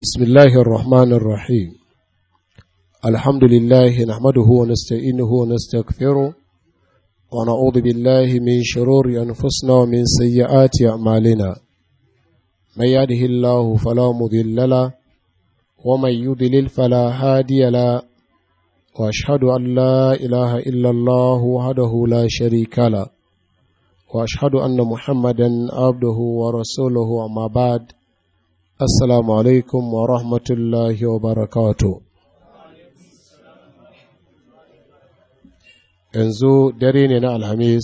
بسم الله الرحمن الرحيم. الحمد لله نحمده ونستعينه ونستغفره ونعوذ بالله من شرور أنفسنا ومن سيئات أعمالنا. من يهده الله فلا مضل له ومن يضلل فلا هادي له وأشهد أن لا إله إلا الله وحده لا شريك له وأشهد أن محمدا عبده ورسوله أما بعد. Assalamu alaikum wa rahmatullahi wa barakatu. Yanzu dare ne na Alhamis,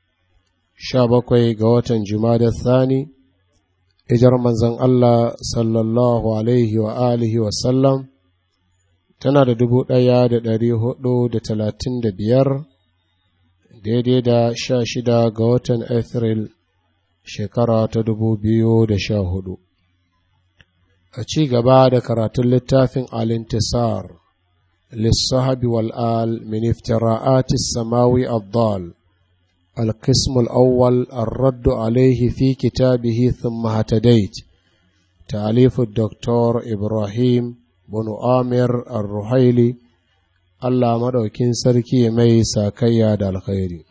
17 ga watan Jumada Thani, hijar manzon Allah sallallahu alaihi wa alihi wa sallam, tana da 1435 daidai da 16 ga watan Afril shekara ta 2014. A ci gaba da karatun littafin Al-Intisar, lissahabi wal'al min iftira'ati samawi addal, al-qism al-awwal ar-raddu alayhi fi kitabihi thumma hatadait, ta'alifu Dr. Ibrahim bin Amir ar-Ruhaili, Allah madaukin sarki mai sakayya da alkhairi.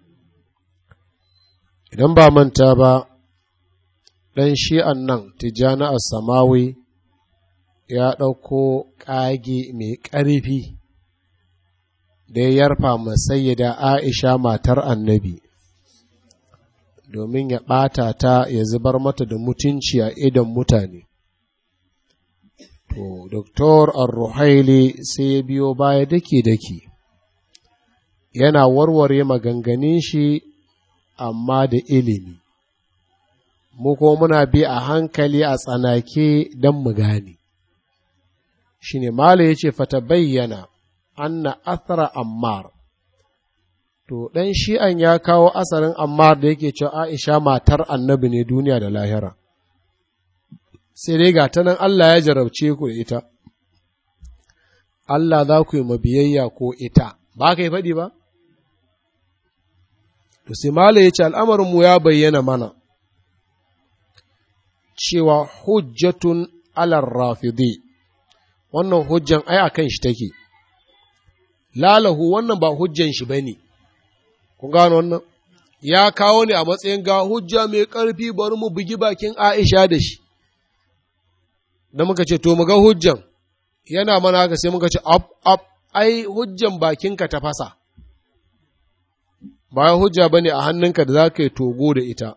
Idan ba manta ba, ɗan shi'an nan Tijjani As-Samawi ya ɗauko ƙage mai ƙarfi da ya yarfa masayyida Aisha matar annabi domin ya ɓata ta ya zubar mata da mutunci a idon mutane. To, Dr. Ar-Ruhaili sai ya biyo baya dake-dake, yana warware maganganun shi amma da ilimi. Mu ko muna bi a hankali a tsanake don mu gane. Shi ne Malam ya ce, fata bayyana, anna athara Ammar. To, ɗan shi'an ya kawo asarin Ammar da yake cewa Aisha matar annabi ne duniya da lahira. Sai dai ga ta nan Allah ya jarabce ku da ita. Allah za ku yi mabiyayya ko ita, ba ka yi faɗi ba? To, sai Malam ya ce, al'amarinmu ya bayyana mana. Cewa hujjatun alar rafidi, wannan hujjan ai akan shi take, lalahu wannan ba hujjan shi ba ne, kun gano wannan? Ya kawo ne a matsayin ga hujja mai ƙarfi bari mu bugi bakin Aisha da shi, da muka ce, to mu ga hujjan, yana mana haka sai muka ce, ai hujjan bakinka ta fasa, ba hujja ba ne a hannunka da za ka yi togo da ita.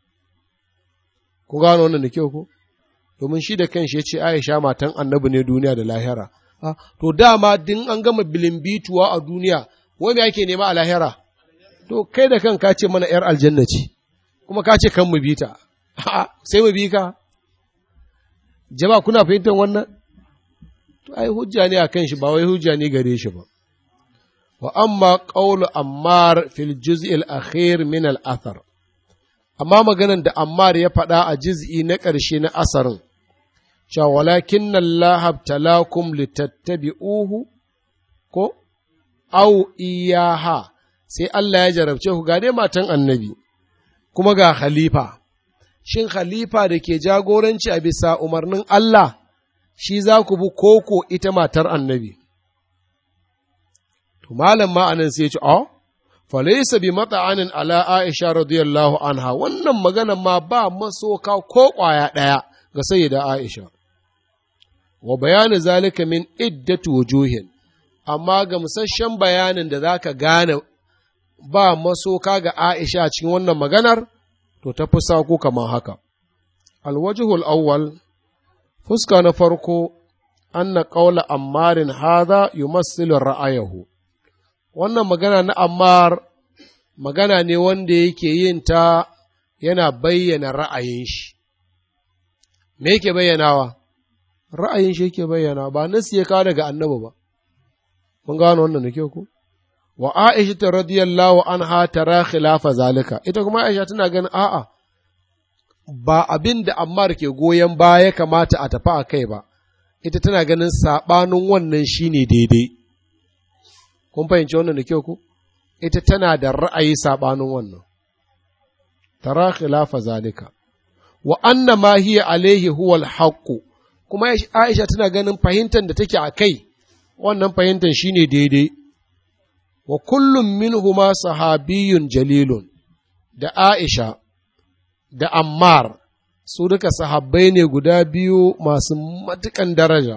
Ku gano wannan da kyau ko? Domin shi da kanshi ya ce Aisha matan annabi ne duniya da lahira. To dama din an gama bilimbituwa a duniya, wai me ake nema a lahira? To kai da kanka ce mana ‘yar aljanna ce, kuma ka ce kan mu bi ta, sai mu bi ka. Jama'a kuna fahimtar wannan? To ai hujja ne a kan shi ba wai hujja ne gare shi ba. Wa amma qawlu Ammar fil juz'il akhir min al-athar. Amma maganan da Ammar ya faɗa a jiz'i na ƙarshe na asarin, cewa walakin Allah talakum litattabi'uhu ko au iyaha, sai Allah ya jarabce ku ga dai matan annabi, kuma ga khalifa. Shin khalifa da ke jagoranci a bisa umarnin Allah, shi za ku bi koko ita matar annabi? To malam ma'anan sai ya ce, falaisa bi mata'anin ala Aisha radiyallahu anha, wannan magana ma ba masoka ko ƙwaya ɗaya ga sayyida Aisha. Wa bayani zalika min iddatu wujuhin, amma ga musasshen bayanin da za ka gane ba masoka ga Aisha cikin wannan maganar, to ta fi sako kamar haka. Alwajihul awwal, fuska na farko, anna qawla Ammarin hadha yumassilu ra'ayahu. Wannan magana na Ammar magana ne wanda yake yin ta yana bayyana ra'ayin shi. Me yake bayyanawa? Ra'ayin shi yake bayyana, ba nasi ya kawo daga annabi ba. Mun gano wannan da kyau ko? Wa Aisha ta radiyallahu anha tara khilafa zalika. Ita kuma Aisha tana ganin a'a, ba abin da Ammar ke goyon baya kamata a tafi a kai ba. Ita tana ganin saɓanin wannan shine daidai. Kun fahimci wannan da kyau ku? Ita tana da ra'ayi saɓanin wannan. Tara khilafa zalika. Wa anna ma hiya alaihi huwa al kuma Aisha tana ganin fahimtar da take a kai, wannan fahimtar shi ne daidai, wa kullum minhuma sahabiyun jalilun, da Aisha da Ammar, su duka sahabbai ne guda biyu masu matuƙan daraja,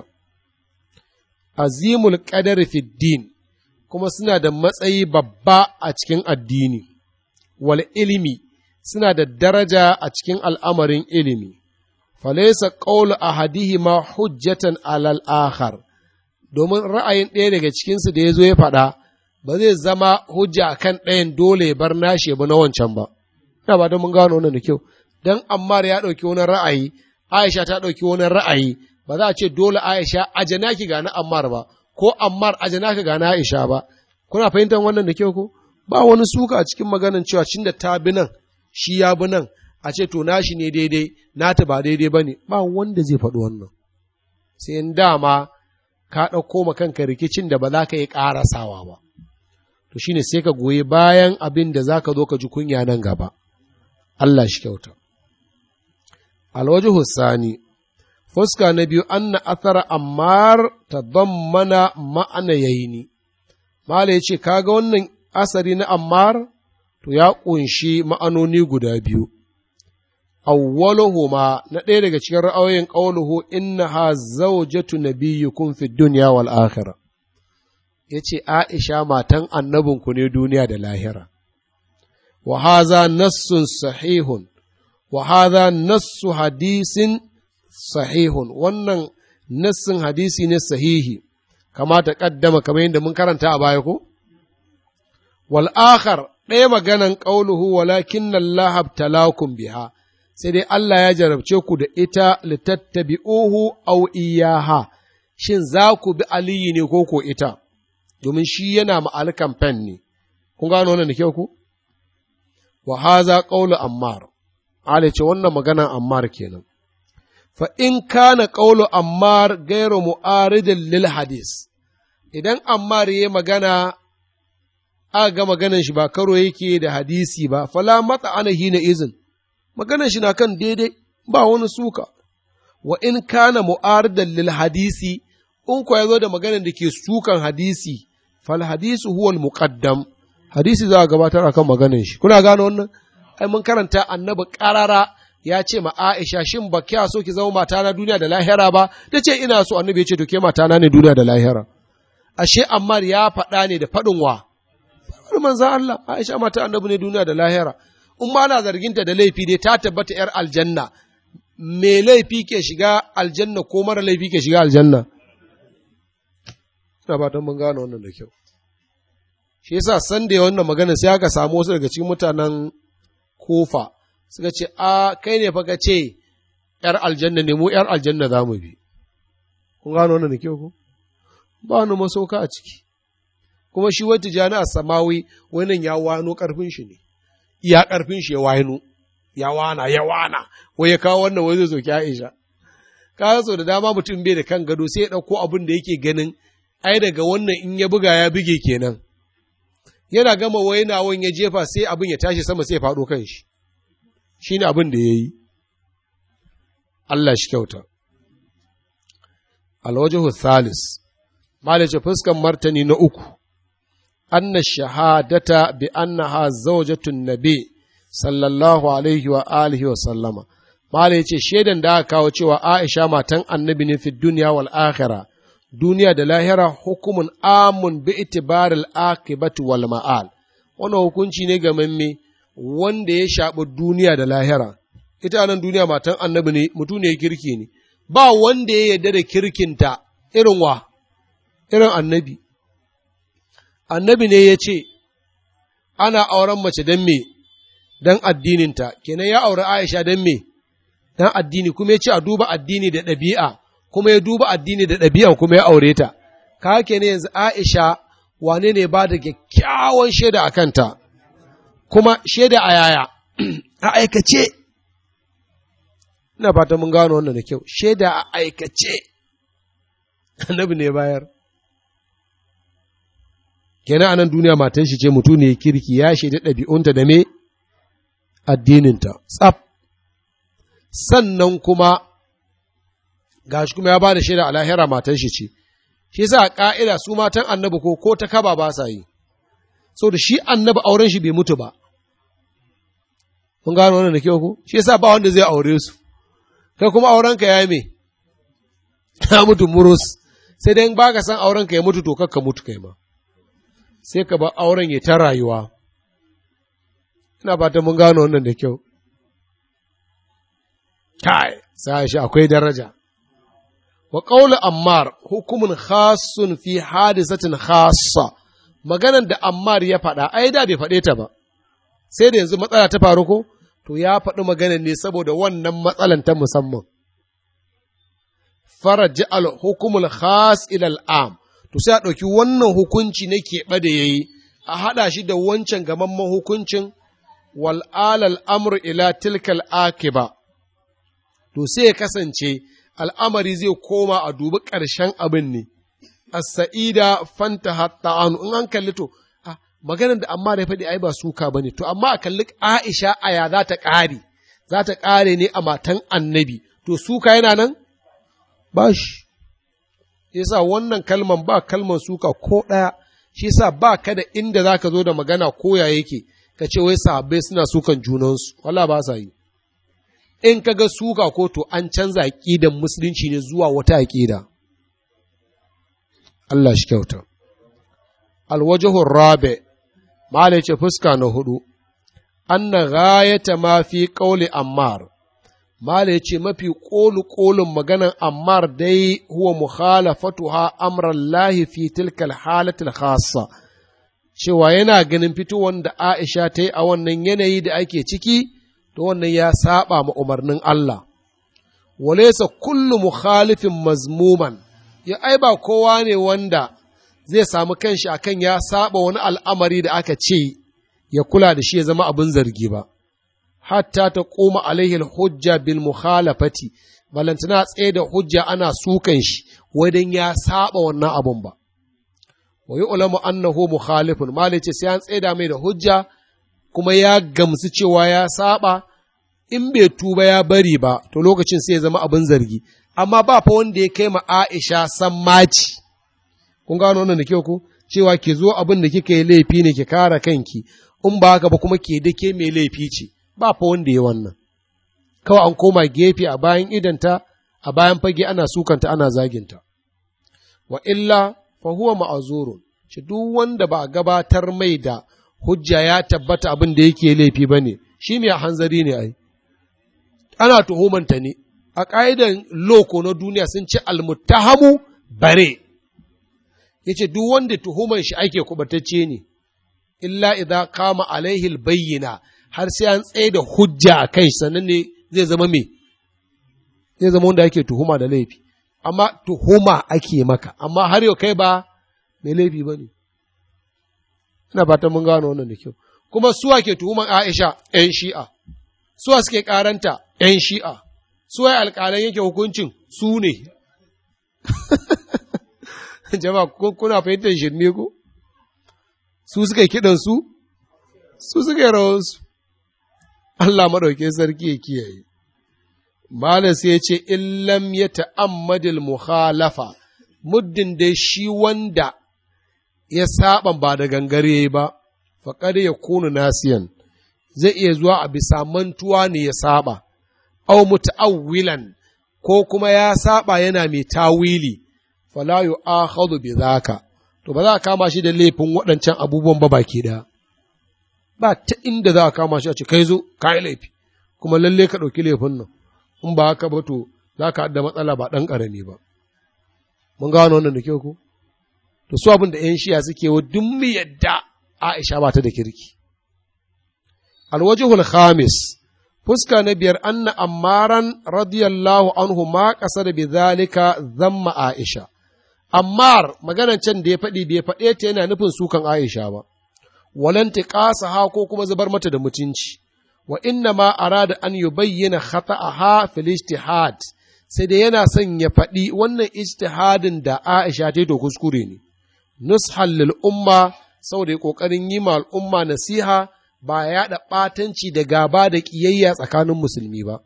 azimul ƙadar fiddin, kuma suna da matsayi babba a cikin addini, wal ilimi, suna da daraja a cikin al'amarin ilimi. Falaisa ƙaulu ahadihima hujjatan alal akhar, domin ra'ayin ɗaya daga cikinsu da ya zo ya faɗa, ba zai zama hujja a kan ɗayan dole ya bar nashi ba na wancan ba. Ina ba don mun gano wannan da kyau, don Ammar ya ɗauki wani ra'ayi, Aisha ta ɗauki wani ra'ayi, ba za a ce dole Aisha ajana ki gane Ammar ba, ko Ammar ajana ka gane Aisha ba. Kuna fahimtar wannan da kyau ko? Ba wani suka a cikin maganan cewa cin da ta bi nan, shi ya bi nan, a ce to nashi ne daidai, nata ba daidai ba ne, ba wanda zai faɗi wannan. Sai in dama ka ɗauko ma kanka rikicin da ba za ka yi ƙarasawa ba. To shine sai ka goyi bayan abin da za ka zo ka ji kunya nan gaba. Allah shi kyauta. Alwajihu Sani, fuska na biyu, anna athara Ammar tadammana ma'ana yaini. Mala ya ce, kaga wannan asari na Ammar, to ya ƙunshi ma'anoni guda biyu. Awwaluhuma, na ɗaya daga cikin ra'ayoyin ƙauluhu, innaha zawjatu nabiyyukum fid dunya wal akhirah. Yace Aisha matan annabinku ne duniya da lahira. Wa hadha nassun sahihun, wa hadha nassu hadisin sahihun, wannan nassin hadisi ne sahihi, kama ta kaddama kamar yadda mun karanta a baya ko? Wal akhar, ɗaya maganan ƙauluhu, walakin Allah abtalakum biha, sai dai Allah ya jarabce ku da ita litattabi'uhu aw iyaha, shin za ku bi Aliyu ne ko ko ita, domin shi yana ma'al kamfen ne, kun gano wannan da kyau ku? Wa haza qawlu Ammar, Ali ce wannan maganan Ammar kenan. Fa in kana qawlu Ammar gairu mu'aridin lil hadis, idan Ammar yayi magana aka ga maganan shi ba karo yake da hadisi ba, fala mata ana hina izin, maganan shi na kan daidai ba wani suka. Wa in kana mu'aridan lil hadisi, in ko ya zo da maganan da ke sukan hadisi, fal hadisu huwa al muqaddam, hadisi za a gabatar akan maganan shi. Kuna gane wannan? Ai mun karanta annabi qarara ya ce ma Aisha, shin ba kya so ki zama mata na duniya da lahira ba? Ta ce ina so, annabi ya ce to ke mata na ne duniya da lahira. Ashe Ammar ya faɗa ne da faɗin wa? Manzan Allah, Aisha mata annabi ne duniya da lahira. In ma na zarginta da laifi dai ta tabbata ‘yar aljanna, me laifi ke shiga aljanna ko mara laifi ke shiga aljanna? Ina fatan mun gano wannan da kyau. Shi yasa san da wannan magana sai aka samu wasu daga cikin mutanen Kofa suka ce, a kai ne fa ka ce ‘yar aljanna ne, mu ‘yar aljanna za mu bi. Kun gano wannan da kyau ko? Ba wani masauka a ciki. Kuma shi wata jana a samawi wannan ya wano ƙarfin shi ne, iya ƙarfin shi ya wano, ya wana, wai ya kawo wannan wai zai zoki Aisha. Ka so da dama mutum bai da kan gado sai ya ɗauko abin da yake ganin, ai daga wannan in ya buga ya buge kenan. Yana gama wainawan ya jefa sai abin ya tashi sama sai ya faɗo kan shi. Shi ne abin da ya yi. Allah shi kyauta. Alwajihu Thalis, Malice fuskan martani na uku. أن الشهادة بأنها زوجة النبي صلى الله عليه وآله وسلم ما ليش شيدا دا كاو cewa Aisha matan annabi ne fi duniya wal akhirah duniya da lahira hukumun amun bi itibaril akibati wal ma'al, wannan hukunci ne gamamme wanda ya shaɓi duniya da lahira. Ita nan duniya matan annabi ne, mutum ne kirki ne, ba wanda ya yarda da kirkinta irin wa, irin annabi. Annabi ne ya ce, ana auren mace don me, don addininta, kenan ya auri Aisha don me, don addini, kuma ya ce a duba addini da ɗabi'a, kuma ya duba addini da ɗabi'a kuma ya aure ta. Ka hake ne yanzu Aisha wane ne ba da kyakkyawan shaida a kanta, kuma shaida a yaya, a aikace. Ina fata mun gano wannan da kyau, shaida a aikace, annabi ne bayar. Kenan anan duniya matan shi ce mutum ne kirki ya shaida ɗabi'unta da me addininta, tsaf. Sannan kuma gashi kuma ya ba da shaida a lahira matan shi ce, shi yasa ƙa'ida su matan annabi ko ta kaba ba sa yi, so da shi annabi auren shi bai mutu ba. Mun gano wannan da kyau ko? Shi yasa ba wanda zai aure su, kai kuma aurenka ya yi me? Ya mutu murus, sai dai ba ka san aurenka ya mutu to kakka mutu kai ma, sai ka ba auren ya ta rayuwa. Ina fata mun gano wannan da kyau. Kai, sai shi akwai daraja. Wa qawlu Ammar hukumun khassun fi hadisatin khassa. Maganan da Ammar ya faɗa, ai da bai faɗe ta ba. Sai da yanzu matsala ta faru ko? To ya faɗi maganan ne saboda wannan matsalan ta musamman. Faraji al-hukumul khas ila al-am. To sai a ɗauki wannan hukunci na keɓe da yayi, a haɗa shi da wancan gamamman hukuncin wal alal amru ila tilkal akiba. To sai ya kasance al'amari zai koma a dubi ƙarshen abin ne, as-sa'ida fanta hatta anu, in an kalli to, maganar da amma da faɗi ai ba suka ba ne, to amma a kalli Aisha aya za ta ƙare ne a matan annabi, to suka yana nan? Ba shi. Yasa wannan kalman ba kalman suka ko ɗaya, shi yasa ba ka da inda za ka zo da magana koya yake, ka ce wai sahabbai suna sukan junansu, wala ba sa yi. In ka ga suka ko to an canza aƙidan musulunci ne zuwa wata aƙida. Allah shi kyauta. Alwajahun rabe, Mala ce fuska na hudu, anna ghayata ma fi ƙauli Ammar, Mala ce mafi ƙolin maganan Ammar dai huwa mukhalafatuha amran lahi fi tilkal halatul khassa, cewa yana ganin fitowar da Aisha ta yi a wannan yanayi da ake ciki, to wannan ya saba ma umarnin Allah. Walaysa kullu mukhalifin mazmuman, ya ai ba kowa ne wanda zai samu kanshi akan ya saba wani al'amari da aka ce ya kula da shi ya zama abin zargi ba. Hatta ta koma alaihi hujja bil mukhalafati, balantana tsaye da hujja ana sukan shi wadan ya saba wannan abun ba. Wa yu'lamu annahu mukhalifun, malai ce sai an tsaida mai da hujja kuma ya gamsu cewa ya saba, in bai tuba ya bari ba, to lokacin sai ya zama abin zargi, amma ba fa wanda ya kai ma Aisha sammaci. Kun gano wannan da kyau ku? Cewa ki zo abin da kika yi laifi ne ki kare kanki, in ba haka ba kuma ke dake mai laifi ce, ba fa wanda ya wannan. Kawai an koma gefe a bayan idanta, a bayan fage ana sukanta ana zaginta. Wa illa fa huwa ma'azurun, shi duk wanda ba a gabatar mai da hujja ya tabbata abin da yake laifi ba ne, shi mai hanzari ne ai. Ana tuhumanta ne, a ƙa'idan loko na duniya sun ce almuttahamu bare, ya ce duk wanda tuhuman shi ake kubatacce ne, illa idan kama alaihil bayyana har sai an tsaye da hujja a kai sannan ne zai zama me, zai zama wanda ake tuhuma da laifi, amma tuhuma ake maka, amma har yau kai ba mai laifi ba ne. Ina fatan mun gano wannan da kyau. Kuma suwa ke tuhuman Aisha ‘yan shi'a, suwa suke karanta ‘yan shi'a, suwa alƙalan yake hukuncin su ne. Jama'a kuna fahimtar shirme ko? Su suka yi kiɗansu, su suka yi rawansu. Allah maɗauke sarki ya kiyaye. Malam sai ya ce, illam ya ta'ammadil mukhalafa, muddin dai shi wanda ya saba ba da gangare ba, faƙar ya kunu nasiyan, zai iya zuwa a bisa mantuwa ne ya saba, au muta'awwilan, ko kuma ya saba yana mai tawili, fala yu'akhadhu bi zaka, to ba za a kama shi da laifin waɗancan abubuwan ba baki ɗaya. Ba ta inda za a kama shi a ce, kai zo, ka yi laifi, kuma lalle ka ɗauki laifin nan, in ba haka ba to za ka haɗa matsala ba ɗan ƙarami ba. Mun gano wannan da kyau ko? To su abin da ‘yan shiya suke wa duk mu yadda Aisha ba ta da kirki. Alwajihul khamis, fuska na biyar, anna ammaran radiyallahu anhu ma ƙasa da bi zalika zamma Aisha. Ammar maganan can da ya faɗi bai faɗe ta yana nufin sukan Aisha ba, walanti ƙasa ha ko kuma zubar mata da mutunci, wa inna ma arada an yi bayyana khata'aha fil ijtihad, sai da yana son ya faɗi wannan ijtihadin da Aisha ta yi to kuskure ne. Nushan lil umma, saboda ya ƙoƙarin yi ma al'umma nasiha ba ya yaɗa ɓatanci da gaba da ƙiyayya tsakanin musulmi ba,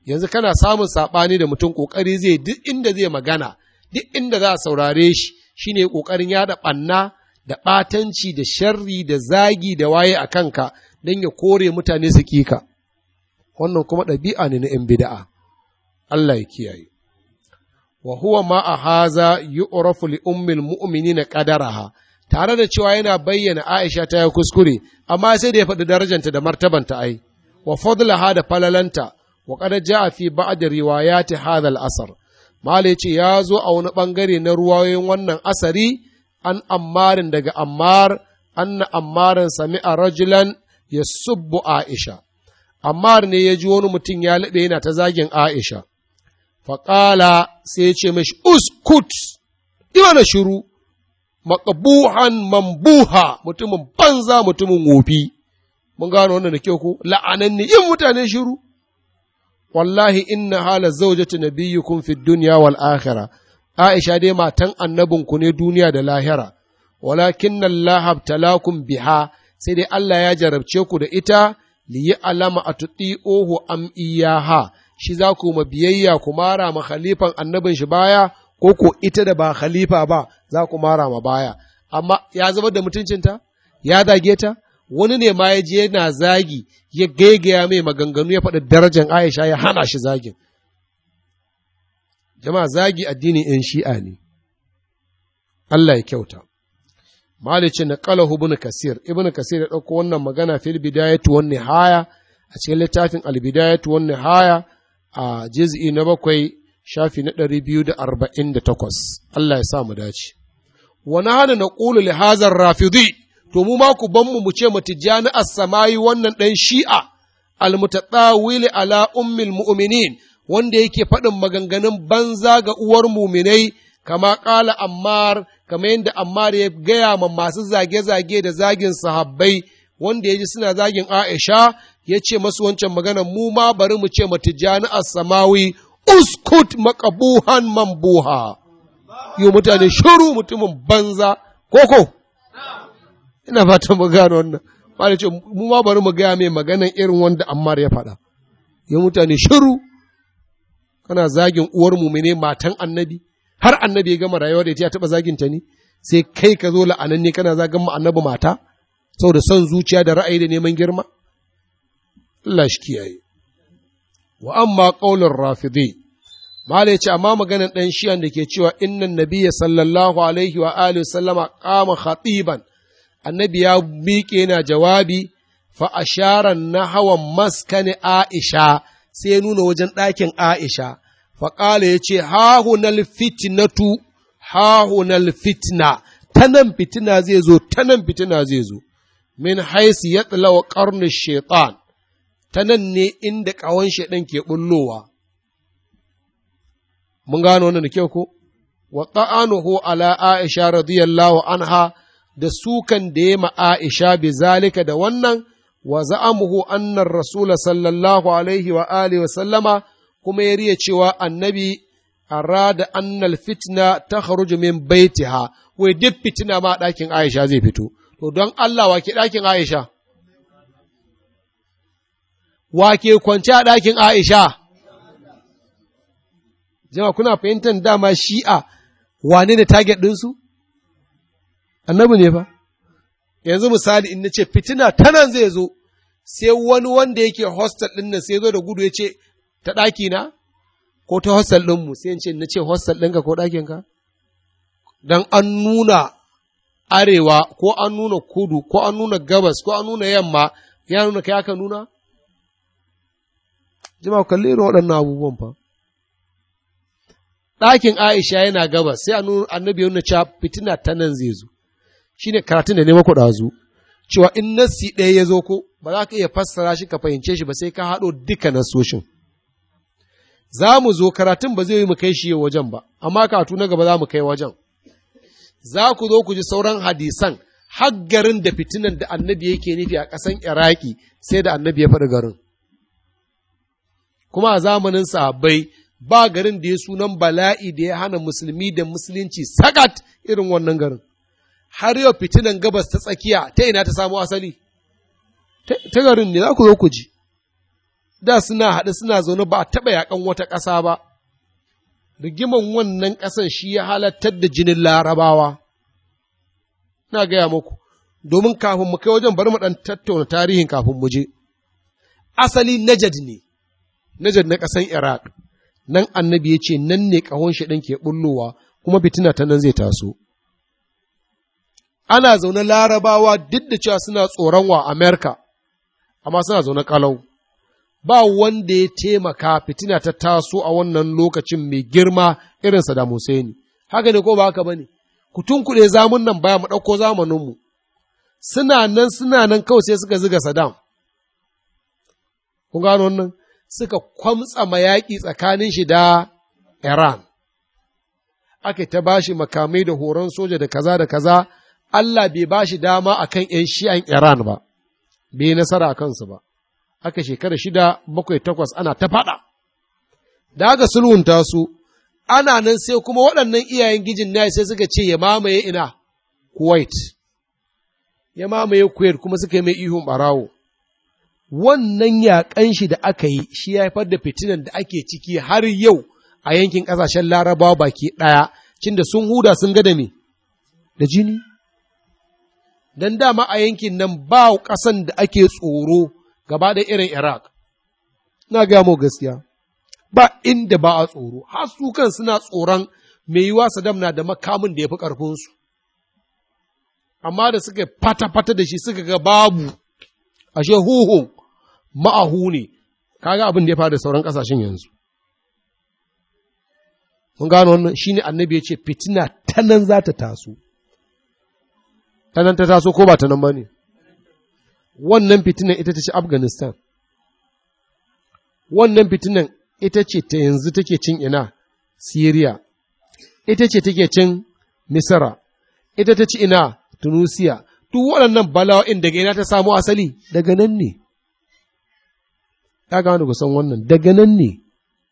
yanzu kana samun saɓani da mutum ƙoƙari zai duk inda zai magana, duk inda za a saurare shi, shi ne ƙoƙarin yaɗa ɓanna da ɓatanci da sharri da zagi da waye a kanka don ya kore mutane su ƙika. Wannan kuma ɗabi'a ne na ‘yan bida'a. Allah ya kiyaye. Wa huwa ma a haza yu'rafu li ummil mu'minina qadaraha, tare da cewa yana bayyana Aisha ta yi kuskure, amma sai da ya faɗi darajanta da martabanta ai, wa fadlaha da falalanta, wa qad ja'a fi ba'd riwayati hadha al-asar. Malai ce ya zo a wani ɓangare na ruwayoyin wannan asari an ammarin daga Ammar, anna Ammarin sami'a rajulan yasubbu Aisha. Ammar ne ya ji wani mutum ya laɓe yana ta zagin Aisha. Faƙala sai ya ce mashi, uskut, na shiru, maƙabuhan mambuha, mutumin banza mutumin wofi. Mun gano wannan da kyau ko? La'ananni yin mutane shiru. Wallahi inna hala zaujatu nabiyyukum fid dunya wal akhirah. Aisha dai matan annabinku ne duniya da lahira. Walakinna Allah abtalakum biha, sai dai Allah ya jarabce ku da ita li ya'lama atuti'uhu am iyaha. Shi za ku ma biyayya ku mara ma khalifan annabin shi baya, ko ko ita da ba khalifa ba za ku mara ma baya. Amma ya zubar da mutuncinta? Ya zage ta? Wani ne ma ya je yana zagi, ya gaigaya mai maganganu ya faɗi darajar Aisha ya hana shi zagin. Jama'a zagi addinin ‘yan shi'a ne. Allah ya kyauta. Malicin na ƙalahu Ibn Kasir ya ɗauko wannan magana fil bidayatu wan nihaya a cikin littafin al-bidayatu wan nihaya a juz'i na 7 shafi na 248. Allah ya sa mu dace. Wa nahana naqulu li hadha rafidi, to mu ma ku ban mu ce mu Tijjani as-Samayi wannan dan Shi'a al-mutatawili ala ummil mu'minin, wanda yake faɗin maganganun banza ga uwar muminai, kama ƙala Ammar, kama yadda Ammar ya gaya ma masu zage-zage da zagin sahabbai, wanda ya ji suna zagin Aisha, ya ce masu wancan magana, mu ma bari mu ce Tijjani as-Samawi, uskut maqabuhan mambuha. Yi mutane shiru mutumin banza, koko? Ina fatan mu gano wannan. Ba da ce, mu ma bari mu gaya mai maganan irin wanda Ammar ya faɗa. Yi mutane shiru. Kana zagin uwar mumine matan annabi, har annabi ya gama rayuwa da ita ya taɓa zaginta ne, sai kai ka zo la'ananne kana zagin mu annabi mata, saboda son zuciya da ra'ayi da neman girma? Allah shi kiyaye. Wa amma qaulur rafidi, mala yace amma maganar dan shi'an da ke cewa innan nabiyya sallallahu alaihi wa alihi sallama qama khatiban, annabi ya miƙe yana jawabi fa ashara hawan maskani Aisha, sai ya nuna wajen ɗakin Aisha, faƙala ya ce, hahunal fitna, ta nan fitina zai zo, ta nan fitina zai zo, min haisi ya tsalawa ƙarnin shaitan, ta nan ne inda ƙawon shaiɗan ke ɓullowa. Mun gano wannan da kyau ko? Wa ta'anuhu ala Aisha radiyallahu anha, da sukan da ya ma Aisha bi zalika da wannan, wa za'amuhu annar rasula sallallahu alaihi wa alihi wa sallama, kuma ya riya cewa annabi arada annal fitna ta kharuju min baitiha, wai duk fitina ma ɗakin Aisha zai fito. To don Allah wa ke ɗakin Aisha? Wa ke kwance a ɗakin Aisha? Jama'a kuna fahimtar dama Shi'a wane ne target ɗinsu? Annabi ne fa. Yanzu misali in na ce fitina ta nan zai zo, sai wani wanda yake hostel ɗin nan sai zo da gudu ya ce ta ɗaki na ko ta hostel ɗinmu, sai in ce na ce hostel ɗinka ko ɗakinka? Don an nuna arewa ko an nuna kudu ko an nuna gabas ko an nuna yamma, ya nuna kai aka nuna? Jama'a kalli irin waɗannan abubuwan fa. Ɗakin Aisha yana gabas, sai annabi ya nuna cewa fitina ta nan zai zo. Shi ne karatun da nema kuɗazu, cewa in nassi ɗaya ya zo ko ba za ka iya fassara shi ka fahimce shi ba sai ka haɗo duka nassoshin. Za mu zo karatun ba zai yi mu kai shi wajen ba, amma karatu na gaba za mu kai wajen. Za ku zo ku ji sauran hadisan har garin da fitinan da annabi yake nufi a ƙasan Iraki sai da annabi ya faɗi garin. Kuma a zamanin sahabbai ba garin da ya sunan bala'i da ya hana musulmi da musulunci sakat irin wannan garin. Har yau fitinan gabas ta tsakiya ta ina ta samu asali? Ta garin ne za ku zo ku ji. da suna haɗe suna zaune ba a taɓa yaƙan wata ƙasa ba, rigiman wannan ƙasan shi ya halattar da jinin larabawa. Na gaya muku, domin kafin mu kai wajen bari mu ɗan tattauna tarihin kafin mu je. Asali Najad ne, Najad na ƙasan Iraq, nan annabi ya ce nan ne ƙahon shi ɗin ke ɓullowa, kuma fitina ta nan zai taso. Ana zaune larabawa duk da cewa suna tsoron wa Amerika, amma suna zaune ƙalau. Ba wanda ya taimaka fitina ta taso a wannan lokacin mai girma irin Saddam Hussein. Haka ne ko ba haka ba ne? Ku tunkuɗe zamun nan baya mu ɗauko zamaninmu. Suna nan kawai sai suka ziga Saddam. Kun gano wannan? Suka kwamtsa mayaƙi tsakanin shi da Iran. Ake ta ba shi makamai da horon soja da kaza da kaza, Allah bai ba shi dama a kan ’yan shi'an Iran ba, bai yi nasara a kansu ba. Aka shekara 6, 7, 8 ana ta faɗa. Da aka sulhunta su, ana nan sai kuma waɗannan iyayen gijin na sai suka ce ya mamaye ina Kuwait. Ya mamaye Kuwait kuma suka yi mai ihun ɓarawo. Wannan yaƙan shi da aka yi shi ya haifar da fitinan da ake ciki har yau a yankin ƙasashen Larabawa baki ɗaya, cin da sun huda sun ga da me? Da jini. Don dama a yankin nan ba ƙasan da ake tsoro gaba da irin Iraq. Na gaya mu gaskiya, ba inda ba a tsoro, har su kan suna tsoron mai yiwa Saddam na da makamin da ya fi ƙarfinsu. Amma da suka fata-fata da shi suka ga babu, ashe huhun ma'ahu ne, kaga abin da ya faru da sauran ƙasashen yanzu. Mun gano wannan shi ne annabi ya ce fitina ta nan za ta taso. Ta nan ta taso ko ba ta nan ba ne? Wannan fitinan ita ta ci Afghanistan. Wannan fitinan ita ce ta yanzu take cin ina? Syria. Ita ce take cin Misra. Ita ta ci ina? Tunisia. Duk waɗannan bala'o'in daga ina ta samu asali? Daga nan ne. Ya gano ku san wannan, daga nan ne.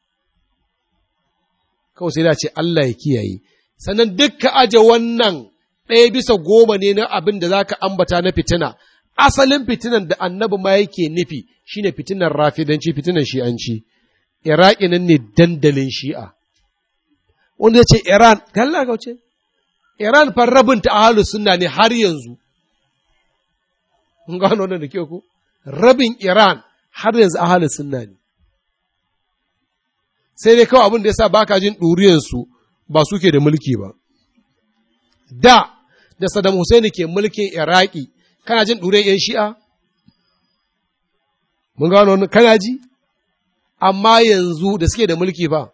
Kawai sai da ce Allah ya kiyaye. Sannan dukka aje wannan 1/10 ne na abin da za ka ambata na fitina. Asalin fitinan da annabi ma yake nufi shine fitinan rafidanci, fitinan shi'anci. Iraki nan ne dandalin shi'a. Wanda ya ce Iran, kalla ka ce, Iran fa rabinta ahlus sunna ne har yanzu. Kun gano wannan da kyau ko? Rabin Iran har yanzu ahlus sunna ne. Sai dai kawai abin da yasa baka jin ɗuriyansu ba suke da mulki ba. Da Saddam Hussein ke mulkin Iraki, kana jin ɗuriyar ‘yan shi'a? Mun gano wannan, kana ji? Amma yanzu da suke da mulki ba.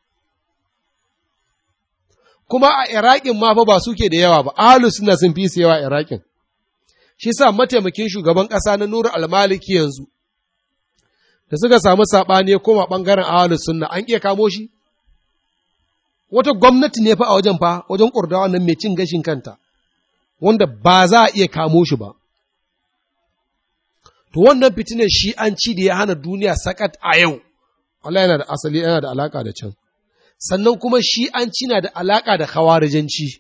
Kuma a Iraƙin ma fa ba suke da yawa ba, ahlus sunna sun fi su yawa a Iraƙin. Shi sa mataimakin shugaban ƙasa na Nuru al-Maliki yanzu, da suka samu saɓani ya koma ɓangaren ahlus sunna, an iya kamo shi? Wata gwamnati ne fa a wajen Kurdawa nan mai cin gashin kanta, wanda ba za a iya kamo shi ba. To wannan fitinar shi'anci da ya hana duniya sakat a yau, Allah yana da asali, yana da alaƙa da can. Sannan kuma shi'anci na da alaƙa da hawarijanci.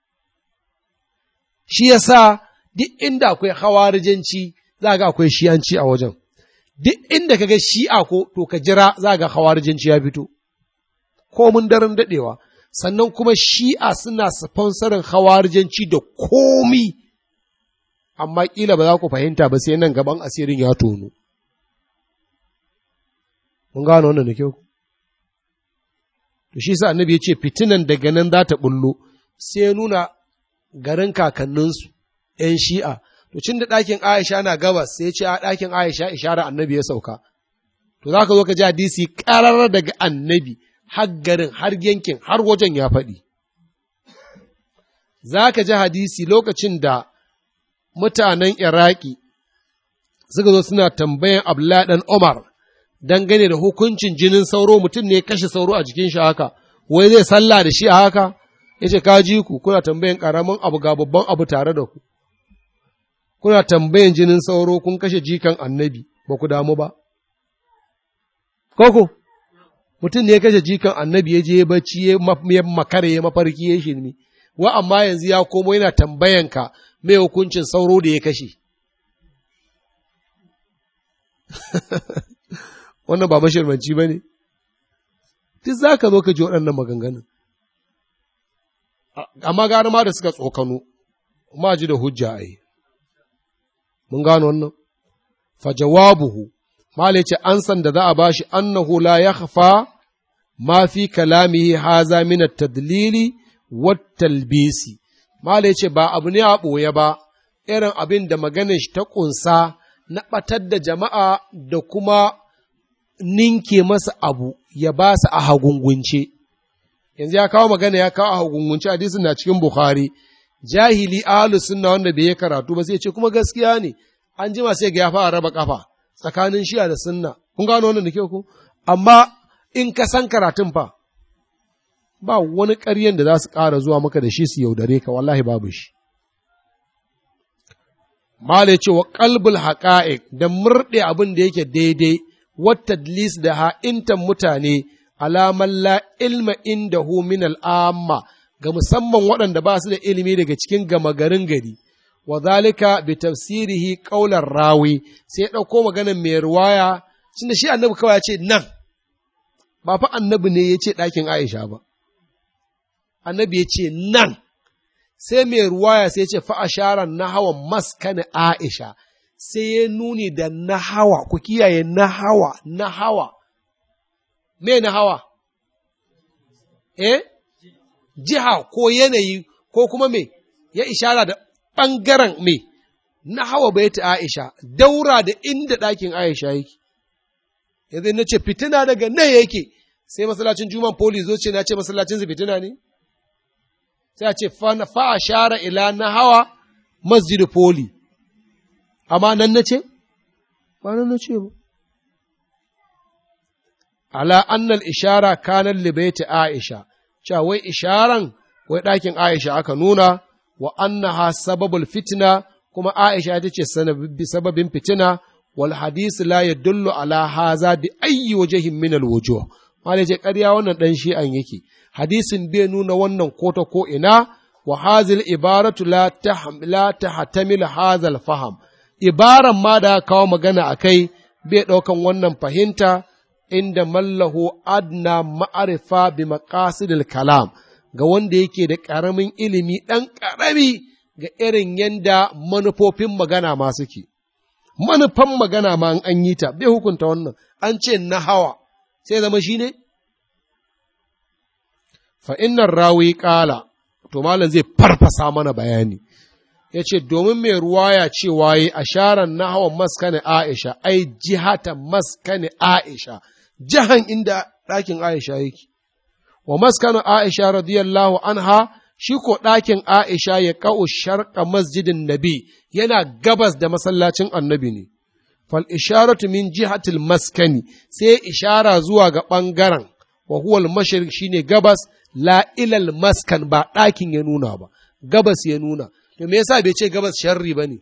Shi ya sa duk inda akwai hawarijanci za ga akwai shi'anci a wajen. Duk inda ka ga shi'a ko to ka jira za ga hawarijanci ya fito. Ko mun daren daɗewa. Sannan kuma shi'a suna sponsorin hawarijanci da komi. Amma ƙila ba za ku fahimta ba sai nan gaban asirin ya tono. Mun gano wannan da kyau. To shi sa annabi ya ce fitinan daga nan za ta bullo, sai nuna garin kakanninsu, ‘yan shi'a. To cin da ɗakin Aisha na gabas sai ce a ɗakin Aisha ishara annabi ya sauka. To za ka zo ka ji hadisi ƙarar daga annabi, har garin, har yankin, har wajen ya faɗi. Za ka ji hadisi lokacin da mutanen Iraki suka zo suna tambayan Abdullahi ɗan Umar dangane da hukuncin jinin sauro, mutum ne ya kashe sauro a jikin shi haka, wai zai sallah da shi a haka? Ya ce, ka ji ku, kuna tambayan ƙaramin abu ga babban abu tare da ku. Kuna tambayan jinin sauro, kun kashe jikan annabi, ba ku damu ba. Koko, mutum ne ya kashe jikan annabi ya je bacci ya makare ya mafarki ya shirme, wa amma yanzu ya komo yana tambayanka mai hukuncin sauro da ya kashe. wannan ba mashirmanci ba ne? Duk za ka zo ka ji waɗannan maganganun. Amma gara ma da suka tsokano, ma ji da hujja a yi. Mun gano wannan? Fa jawabuhu, Mala ce an san da za a ba shi annahu la ya hafa ma fi kalamihi haza min tadlili wa talbisi. Mala ce ba abu ne a ɓoye ba, irin abin da maganin shi ta ƙunsa na ɓatar da jama'a da kuma ninke masa abu ya ba su a hagungunce. Yanzu ya kawo magana ya kawo a hagungunce, hadisin na cikin Bukhari. Jahili ahlus sunna wanda bai yi karatu ba sai ce kuma gaskiya ne, an jima sai ga ya fara raba kafa tsakanin shi'a da sunna. Kun gano wannan da ke ku? Amma in ka san karatun fa, ba wani ƙaryen da za su ƙara zuwa maka da shi su yaudare ka, wallahi babu shi. Mala ce wa qalbul haqa'iq da murɗe abin da yake daidai, wata tadlis da ha'intan mutane alaman la ilma indahu min al'amma ga musamman waɗanda ba su da ilimi daga cikin gama garin gari. Wa zalika bi tafsirihi qaular rawi, sai ɗauko maganar mai ruwaya, tunda shi annabi kawai ya ce nan, ba fa annabi ne ya ce ɗakin Aisha ba, annabi ya ce nan, sai mai ruwaya sai ya ce fa'asharan na hawan maskani Aisha, sai ya nuni da na hawa, ku kiyaye na hawa, me na hawa? Jiha ko yanayi ko kuma me, ya ishara da ɓangaren me, na hawa bai ta Aisha, daura da inda ɗakin Aisha yake. Yanzu na ce fitina daga nan yake, sai masallacin Juman Poli zo ce na ce masallacin su fitina ne? Sai a ce fa shara ila na hawa masjidu Poli. Amma nan na ce? Ba nan na ce ba. Ala annal ishara kanan libaiti Aisha, cewa wai isharan wai ɗakin Aisha aka nuna, wa annaha sababul fitina, kuma Aisha ita ce sababin fitina, wal hadisi la yadullu ala haza bi ayyi wajhin min al wujuh. Malai ce ƙarya wannan ɗan shi'an yake, hadisin bai nuna wannan ko ta ko ina, wa hazil ibaratu la tahtamil hazal faham. Ibaran ma da kawo magana a kai bai ɗaukan wannan fahimta, inda mallahu adna ma'arifa bi maqasidil kalam, ga wanda yake da ƙaramin ilimi ɗan ƙarami ga irin yanda manufofin magana ma suke. Manufan magana ma an yi ta, bai hukunta wannan, an ce na hawa, sai zama shi ne? Fa'innan rawi ƙala, to malam zai farfasa mana bayani, ya ce, domin mai ruwaya cewa yi a sharan na hawan maskani Aisha, ai jihata maskani Aisha, jihan inda ɗakin Aisha yake. Wa maskanu Aisha radiyallahu anha, shi ko ɗakin Aisha ya ƙa'u sharƙa masjidin Nabi, yana gabas da masallacin annabi ne. Fal isharatu min jihatil maskani, sai ishara zuwa ga ɓangaren, wa huwal mashriq shine gabas, la ilal maskan ba ɗakin ya nuna ba, gabas ya nuna. To me yasa bai ce gabas sharri ba ne?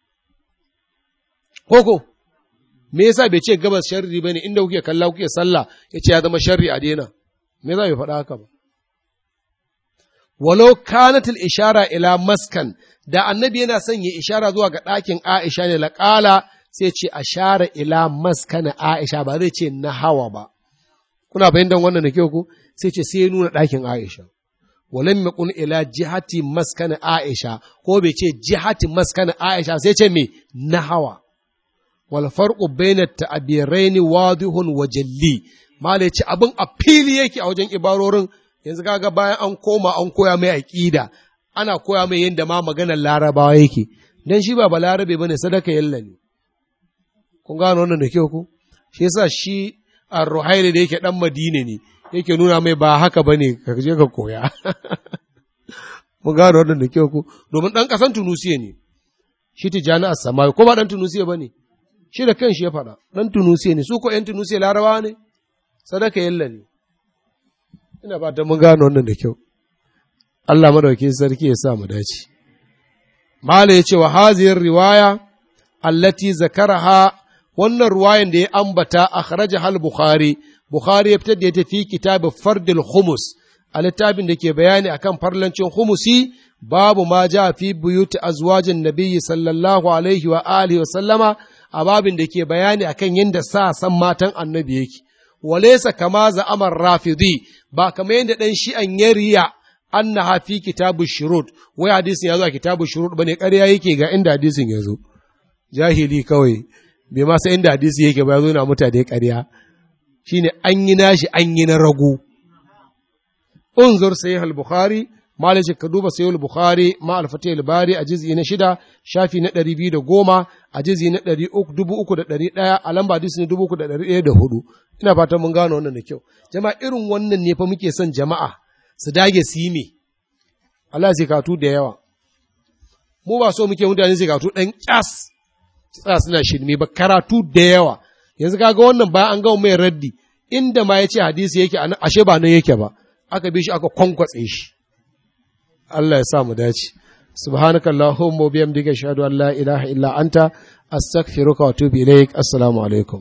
Koko, me yasa bai ce gabas sharri ba ne inda kuke kalla kuke sallah ya ce ya zama sharri a daina? Me za bai faɗa haka ba? Walau kanatil ishara ila maskan, da annabi yana son ya ishara zuwa ga ɗakin Aisha ne laƙala sai ce ashara ila maskana Aisha ba zai ce na hawa ba. Kuna fahimtar wannan da kyau ku? Sai ce sai ya nuna ɗakin Aisha. Walam yakun ila jihati maskana Aisha, ko bai ce jihati maskana Aisha sai ce me na hawa. Wal farqu bayna ta'biraini wadihun wa jalli. Malai ce abin a fili yake a wajen ibarorin, yanzu kaga bayan an koma an koya mai aqida, ana koya mai yadda ma maganar Larabawa yake. Dan shi ba Balarabe bane, sadaka yalla ne. Kun gano wannan da kyau ku? Shi yasa shi Ar-Ruhaili da yake dan Madina ne, yake nuna mai ba haka bane, ka je ka koya. Mun gano wannan da kyau ku? Domin dan kasan Tunusiya ne. Shi Tijani As-Samawi ko ba dan Tunusiya bane? Shi da kanshi ya faɗa, dan Tunusiya ne, su ko ƴan Tunusiya Larabawa ne? Sadaka yalla ne. Ina ba ta mun gano wannan da kyau. Allah madaukakin sarki ya sa mu dace. Mala ya ce wa haziyar riwaya allati zakaraha, wannan ruwayan da ya ambata akhrajaha al-Bukhari, Bukhari ya fitar da ita fi kitab fardil humus, a littafin da ke bayani akan farlancin humusi, babu ma ja fi buyuti azwajin nabiyyi sallallahu alaihi wa alihi wa sallama, a babin da ke bayani akan yadda sa san matan annabi yake walaysa kama za'amar rafidi ba kamar yadda dan shi'an yariya annaha fi kitabu shurut wai hadisin ya zo a kitabu shurut bane ƙarya yake ga inda hadisin ya zo jahili kawai bai ma san inda hadisi yake ba ya zo na mutane ƙarya shine an yi nashi an yi na rago unzur sahih al-bukhari malikin ka duba sahih al-bukhari ma al-fatih al-bari a juz'i na 6 shafi na 210 a juz'i na 3,100 a lamba hadisi na 3,104 ina fatan mun gano wannan da kyau jama'a irin wannan ne fa muke son jama'a su dage su yi me Allah sai katu da yawa mu ba so muke mutane sai katu dan kyas tsaya suna shirme ba karatu da yawa yanzu kaga wannan bayan an gawo mai raddi inda ma yace hadisi yake ashe ba nan yake ba aka bi shi aka kwankwatse shi Allah ya sa mu dace subhanakallahumma wa bihamdika ashhadu an la ilaha illa anta astaghfiruka wa atubu ilaik assalamu alaikum